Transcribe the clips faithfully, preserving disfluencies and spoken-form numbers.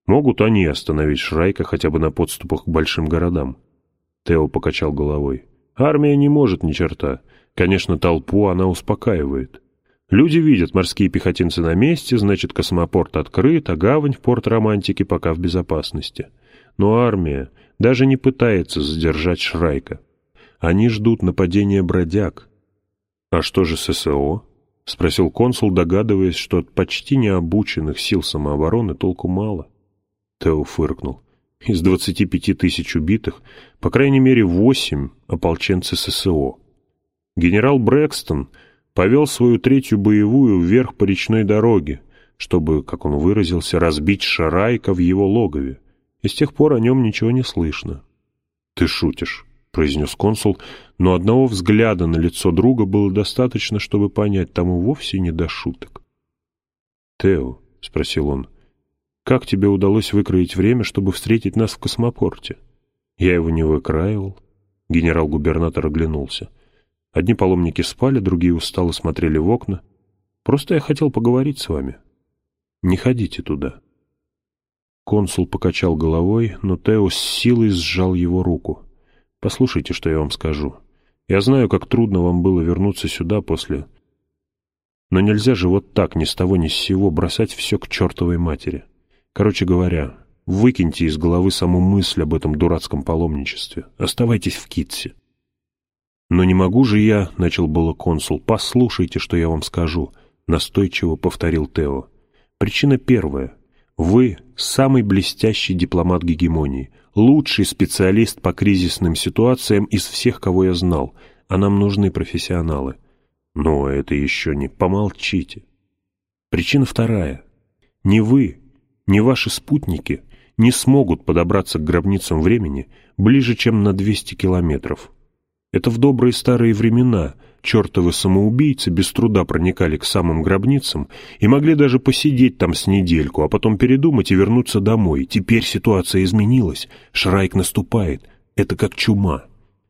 Могут они остановить Шрайка хотя бы на подступах к большим городам? Тео покачал головой. Армия не может ни черта. Конечно, толпу она успокаивает. Люди видят, морские пехотинцы на месте, значит, космопорт открыт, а гавань в порт Романтики пока в безопасности. Но армия даже не пытается задержать Шрайка. Они ждут нападения бродяг. «А что же с ССО?» — спросил консул, догадываясь, что от почти необученных сил самообороны толку мало. Тео фыркнул. Из двадцати пяти тысяч убитых, по крайней мере, восемь ополченцы ССО. Генерал Брэкстон повел свою третью боевую вверх по речной дороге, чтобы, как он выразился, разбить Шрайка в его логове, и с тех пор о нем ничего не слышно. «Ты шутишь», — произнес консул, но одного взгляда на лицо друга было достаточно, чтобы понять, тому вовсе не до шуток. «Тео», — спросил он, — «как тебе удалось выкроить время, чтобы встретить нас в космопорте?» «Я его не выкраивал». Генерал-губернатор оглянулся. Одни паломники спали, другие устало смотрели в окна. «Просто я хотел поговорить с вами. Не ходите туда». Консул покачал головой, но Тео с силой сжал его руку. «Послушайте, что я вам скажу. Я знаю, как трудно вам было вернуться сюда после... Но нельзя же вот так, ни с того ни с сего, бросать все к чертовой матери. Короче говоря, выкиньте из головы саму мысль об этом дурацком паломничестве. Оставайтесь в Китсе». «Но не могу же я», — начал было консул. «Послушайте, что я вам скажу», — настойчиво повторил Тео. «Причина первая. Вы самый блестящий дипломат гегемонии, лучший специалист по кризисным ситуациям из всех, кого я знал, а нам нужны профессионалы. Но это еще не... Помолчите. Причина вторая. Ни вы, ни ваши спутники не смогут подобраться к гробницам времени ближе, чем на двести километров. Это в добрые старые времена чертовы самоубийцы без труда проникали к самым гробницам и могли даже посидеть там с недельку, а потом передумать и вернуться домой. Теперь ситуация изменилась. Шрайк наступает. Это как чума.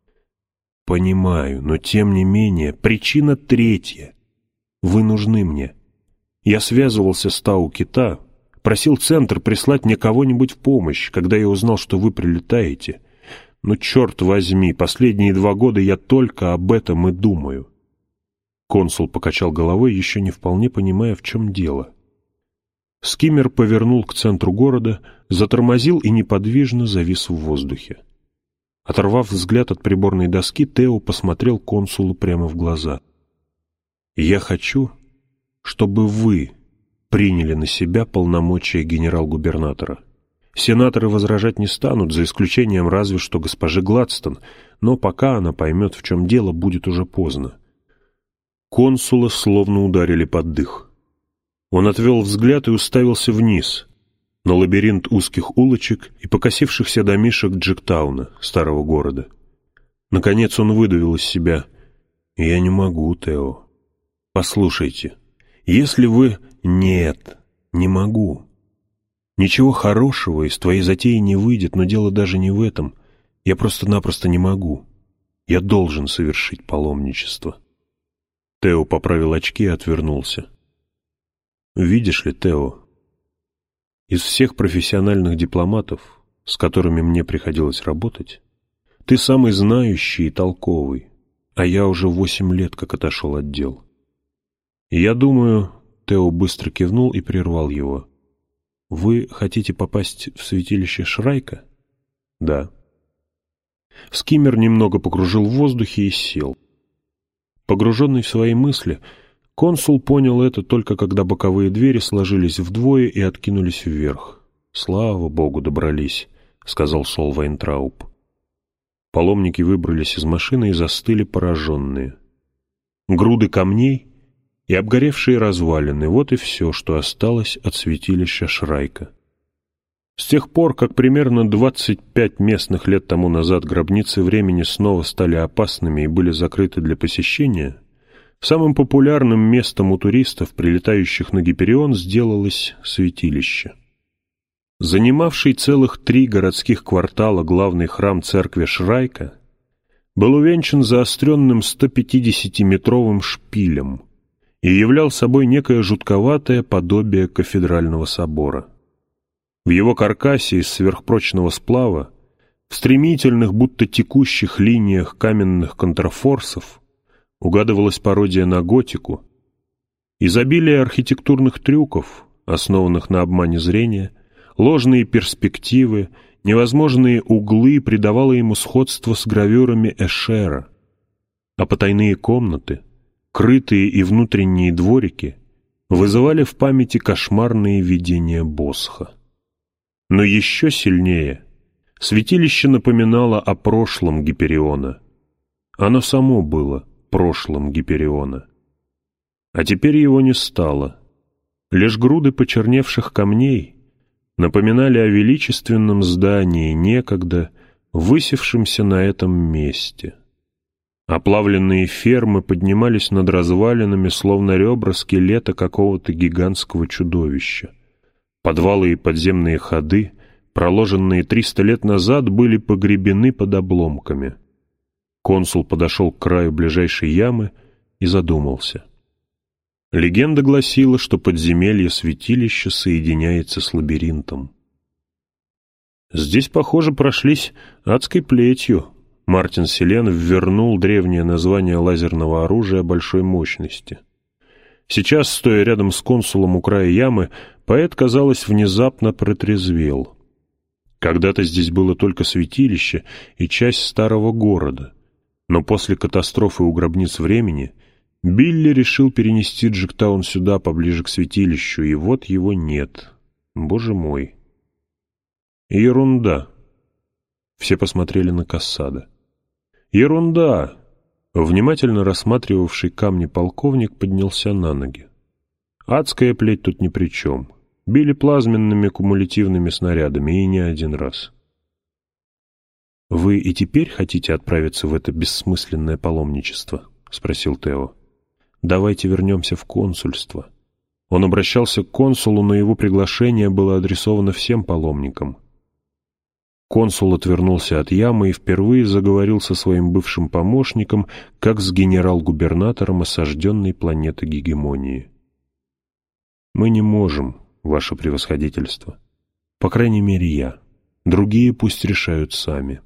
Понимаю, но тем не менее, причина третья. Вы нужны мне. Я связывался с Тау-Кита, просил Центр прислать мне кого-нибудь в помощь, когда я узнал, что вы прилетаете. Но, черт возьми, последние два года я только об этом и думаю. Консул покачал головой, еще не вполне понимая, в чем дело. Скиммер повернул к центру города, затормозил и неподвижно завис в воздухе. Оторвав взгляд от приборной доски, Тео посмотрел консулу прямо в глаза. «Я хочу, чтобы вы приняли на себя полномочия генерал-губернатора. Сенаторы возражать не станут, за исключением разве что госпожи Гладстон, но пока она поймет, в чем дело, будет уже поздно». Консула словно ударили под дых. Он отвел взгляд и уставился вниз, на лабиринт узких улочек и покосившихся домишек Джектауна, старого города. Наконец он выдавил из себя: «Я не могу, Тео. Послушайте, если вы...» «Нет, не могу. Ничего хорошего из твоей затеи не выйдет, но дело даже не в этом. Я просто-напросто не могу. Я должен совершить паломничество». Тео поправил очки и отвернулся. «Видишь ли, Тео, из всех профессиональных дипломатов, с которыми мне приходилось работать, ты самый знающий и толковый, а я уже восемь лет как отошел от дел. Я думаю...» Тео быстро кивнул и прервал его. «Вы хотите попасть в святилище Шрайка?» «Да». Скиммер немного покружил в воздухе и сел. Погруженный в свои мысли, консул понял это только когда боковые двери сложились вдвое и откинулись вверх. «Слава богу, добрались», — сказал Сол Вайнтрауб. Паломники выбрались из машины и застыли пораженные. Груды камней и обгоревшие развалины — вот и все, что осталось от святилища Шрайка. С тех пор, как примерно двадцать пять местных лет тому назад гробницы времени снова стали опасными и были закрыты для посещения, самым популярным местом у туристов, прилетающих на Гиперион, сделалось святилище. Занимавший целых три городских квартала главный храм церкви Шрайка был увенчан заостренным стопятидесятиметровым шпилем и являл собой некое жутковатое подобие кафедрального собора. В его каркасе из сверхпрочного сплава, в стремительных, будто текущих линиях каменных контрафорсов, угадывалась пародия на готику, изобилие архитектурных трюков, основанных на обмане зрения, ложные перспективы, невозможные углы придавало ему сходство с гравюрами Эшера, а потайные комнаты, крытые и внутренние дворики вызывали в памяти кошмарные видения Босха. Но еще сильнее святилище напоминало о прошлом Гипериона. Оно само было прошлым Гипериона. А теперь его не стало. Лишь груды почерневших камней напоминали о величественном здании, некогда высевшемся на этом месте. Оплавленные фермы поднимались над развалинами, словно ребра скелета какого-то гигантского чудовища. Подвалы и подземные ходы, проложенные триста лет назад, были погребены под обломками. Консул подошел к краю ближайшей ямы и задумался. Легенда гласила, что подземелье святилища соединяется с лабиринтом. Здесь, похоже, прошлись адской плетью. Мартин Селен ввернул древнее название лазерного оружия большой мощности. Сейчас, стоя рядом с консулом у края ямы, поэт, казалось, внезапно протрезвел. Когда-то здесь было только святилище и часть старого города, но после катастрофы у гробниц времени Билли решил перенести Джектаун сюда, поближе к святилищу, и вот его нет. Боже мой! Ерунда! Все посмотрели на Кассада. Ерунда! Внимательно рассматривавший камни полковник поднялся на ноги. Адская плеть тут ни при чем. Били плазменными кумулятивными снарядами, и не один раз. «Вы и теперь хотите отправиться в это бессмысленное паломничество?» — спросил Тео. «Давайте вернемся в консульство». Он обращался к консулу, но его приглашение было адресовано всем паломникам. Консул отвернулся от ямы и впервые заговорил со своим бывшим помощником, как с генерал-губернатором осажденной планеты гегемонии. «Мы не можем, ваше превосходительство. По крайней мере, я. Другие пусть решают сами».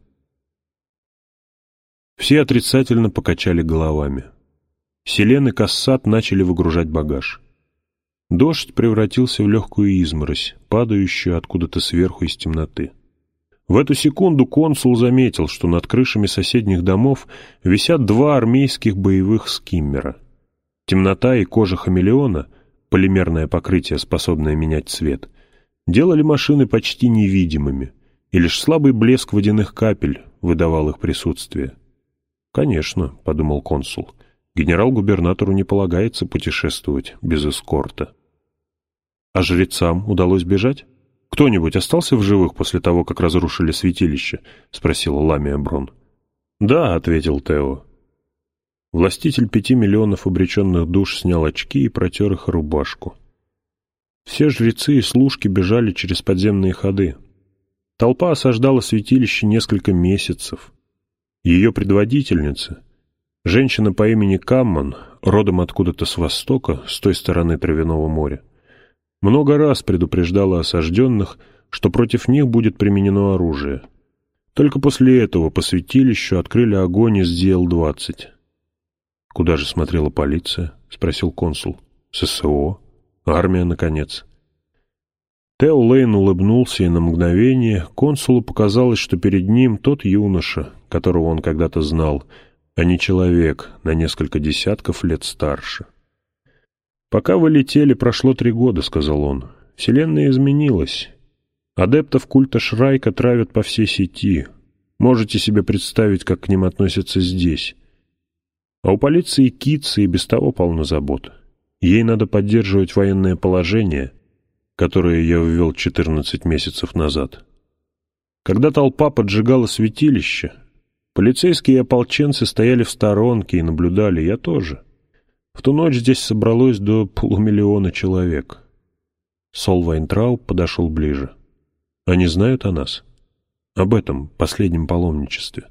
Все отрицательно покачали головами. Селен и Кассат начали выгружать багаж. Дождь превратился в легкую изморозь, падающую откуда-то сверху из темноты. В эту секунду консул заметил, что над крышами соседних домов висят два армейских боевых скиммера. Темнота и кожа хамелеона, полимерное покрытие, способное менять цвет, делали машины почти невидимыми, и лишь слабый блеск водяных капель выдавал их присутствие. «Конечно», — подумал консул, — «генерал-губернатору не полагается путешествовать без эскорта». «А жрецам удалось бежать? Кто-нибудь остался в живых после того, как разрушили святилище?» — спросила Ламия Брон. «Да», — ответил Тео. Властитель пяти миллионов обреченных душ снял очки и протер их рубашку. Все жрецы и служки бежали через подземные ходы. Толпа осаждала святилище несколько месяцев. Ее предводительница, женщина по имени Камман, родом откуда-то с востока, с той стороны Травяного моря, много раз предупреждала осажденных, что против них будет применено оружие. Только после этого по святилищу открыли огонь из ди эл двадцать. «Куда же смотрела полиция?» — спросил консул. «ССО? Армия, наконец». Тео Лейн улыбнулся, и на мгновение консулу показалось, что перед ним тот юноша, которого он когда-то знал, а не человек на несколько десятков лет старше. «Пока вы летели, прошло три года», — сказал он. «Вселенная изменилась. Адептов культа Шрайка травят по всей сети. Можете себе представить, как к ним относятся здесь. А у полиции Китса и без того полно забот. Ей надо поддерживать военное положение, которое я ввел четырнадцать месяцев назад. Когда толпа поджигала святилище, полицейские и ополченцы стояли в сторонке и наблюдали, я тоже. В ту ночь здесь собралось до полумиллиона человек». Сол Вайнтрауб подошел ближе. «Они знают о нас? Об этом последнем паломничестве?»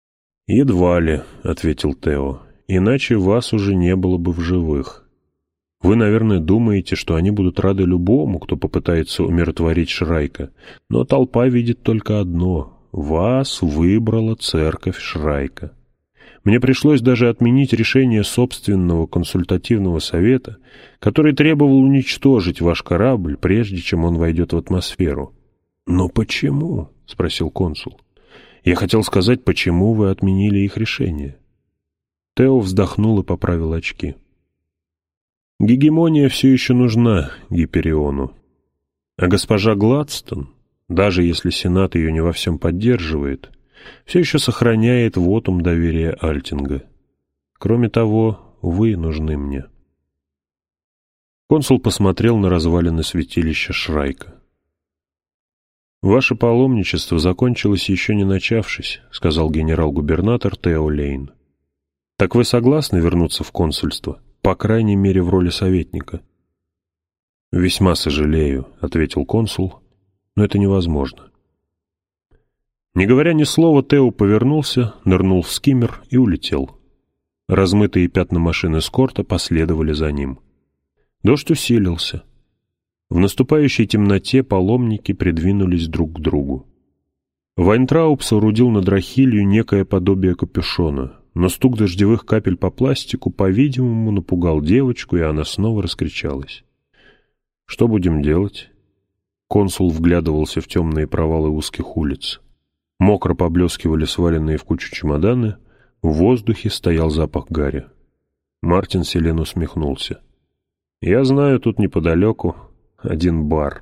«Едва ли», — ответил Тео, — «иначе вас уже не было бы в живых. Вы, наверное, думаете, что они будут рады любому, кто попытается умиротворить Шрайка, но толпа видит только одно — вас выбрала церковь Шрайка. Мне пришлось даже отменить решение собственного консультативного совета, который требовал уничтожить ваш корабль, прежде чем он войдет в атмосферу. «Но почему?» — спросил консул. «Я хотел сказать, почему вы отменили их решение?» Тео вздохнул и поправил очки. «Гегемония все еще нужна Гипериону. А госпожа Гладстон, даже если Сенат ее не во всем поддерживает, все еще сохраняет вотум доверия Альтинга. Кроме того, вы нужны мне». Консул посмотрел на развалины святилища Шрайка. «Ваше паломничество закончилось еще не начавшись», — сказал генерал-губернатор Тео Лейн. «Так вы согласны вернуться в консульство, по крайней мере в роли советника?» «Весьма сожалею», — ответил консул, — «но это невозможно». Не говоря ни слова, Тео повернулся, нырнул в скиммер и улетел. Размытые пятна машин эскорта последовали за ним. Дождь усилился. В наступающей темноте паломники придвинулись друг к другу. Вайнтрауб соорудил над Рахилью некое подобие капюшона, но стук дождевых капель по пластику, по-видимому, напугал девочку, и она снова раскричалась. «Что будем делать?» Консул вглядывался в темные провалы узких улиц. Мокро поблескивали сваленные в кучу чемоданы, в воздухе стоял запах гари. Мартин Селен усмехнулся. «Я знаю, тут неподалеку один бар».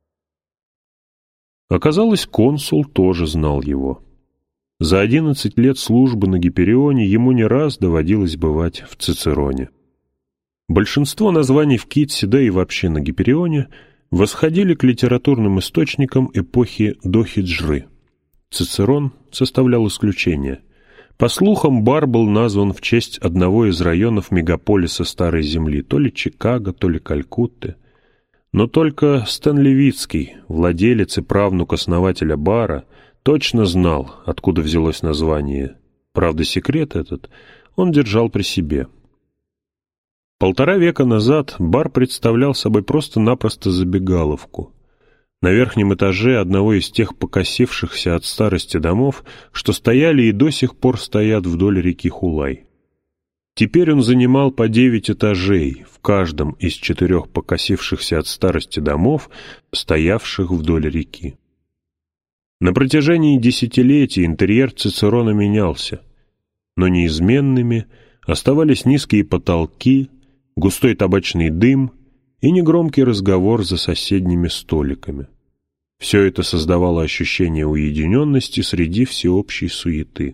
Оказалось, консул тоже знал его. За одиннадцать лет службы на Гиперионе ему не раз доводилось бывать в Цицероне. Большинство названий в Китсе, да и вообще на Гиперионе, восходили к литературным источникам эпохи до хиджры. Цицерон составлял исключение. По слухам, бар был назван в честь одного из районов мегаполиса Старой Земли, то ли Чикаго, то ли Калькутты. Но только Стэн Левицкий, владелец и правнук основателя бара, точно знал, откуда взялось название. Правда, секрет этот он держал при себе. Полтора века назад бар представлял собой просто-напросто забегаловку. На верхнем этаже одного из тех покосившихся от старости домов, что стояли и до сих пор стоят вдоль реки Хулай. Теперь он занимал по девять этажей в каждом из четырех покосившихся от старости домов, стоявших вдоль реки. На протяжении десятилетий интерьер Цицерона менялся, но неизменными оставались низкие потолки, густой табачный дым и негромкий разговор за соседними столиками. Все это создавало ощущение уединенности среди всеобщей суеты.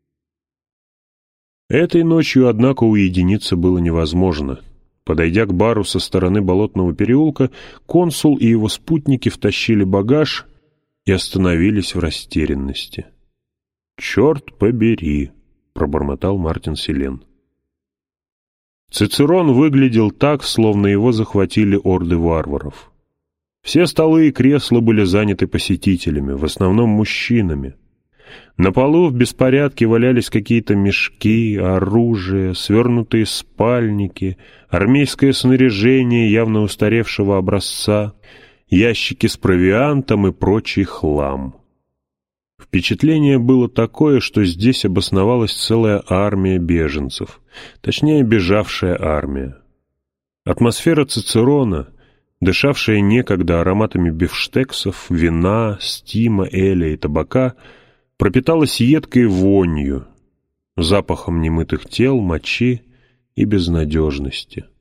Этой ночью, однако, уединиться было невозможно. Подойдя к бару со стороны Болотного переулка, консул и его спутники втащили багаж и остановились в растерянности. «Черт побери!» — пробормотал Мартин Селен. Цицерон выглядел так, словно его захватили орды варваров. Все столы и кресла были заняты посетителями, в основном мужчинами. На полу в беспорядке валялись какие-то мешки, оружие, свернутые спальники, армейское снаряжение явно устаревшего образца, ящики с провиантом и прочий хлам. Впечатление было такое, что здесь обосновалась целая армия беженцев, точнее, бежавшая армия. Атмосфера Цицерона, дышавшая некогда ароматами бифштексов, вина, стима, эля и табака, пропиталась едкой вонью, запахом немытых тел, мочи и безнадежности.